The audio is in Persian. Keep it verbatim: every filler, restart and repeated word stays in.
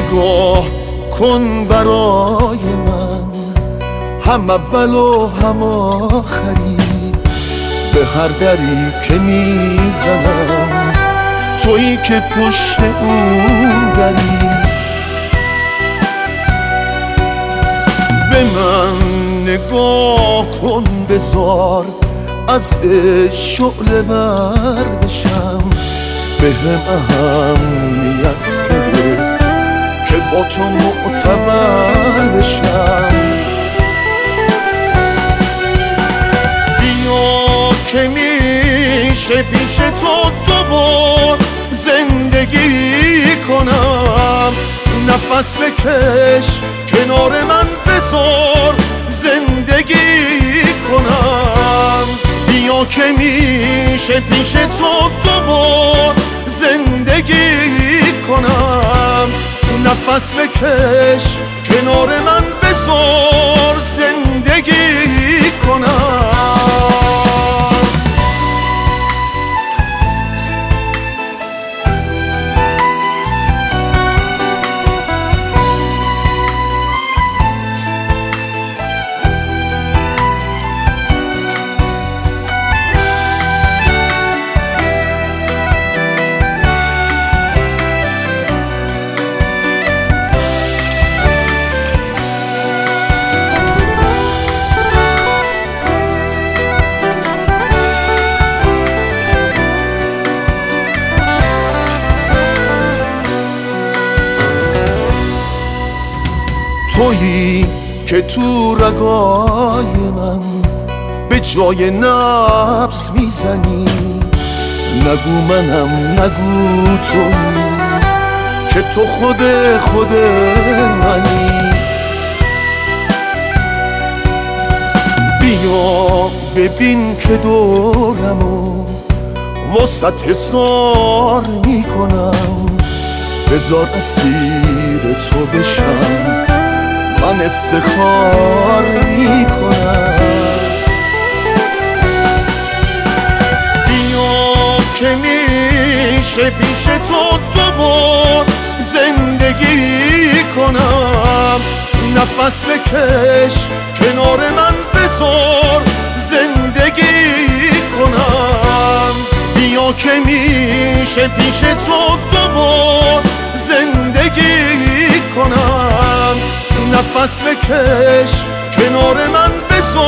نگاه کن برای من، هم اول و هم آخری، به هر دری که میزنم تویی که پشت اون دری. به من نگاه کن بذار از شعله ور بشم، به هم اهمیت بده که با تو معتبر بشم. بیا که میشه پیش تو دوبار زندگی کنم، نفس بکش کنار من بذار زندگی کنم. بیا که میشه پیش تو دوبار زندگی کنم، نفس بکش کنار من بذار زندگی کنم. تویی که تو رگای من به جای نبض میزنی، نگو منم نگو تویی که تو خود خود منی. بیا ببین که دورمو وسط حصار میکنم، بذار اسیر تو بشم من افتخار میکنم. بیا که میشه پیش تو دوبار زندگی کنم، نفس بکش کنار من بذار زندگی کنم. بیا که میشه پیش تو دوبار زندگی کنم، نفس بکش کنار من بذار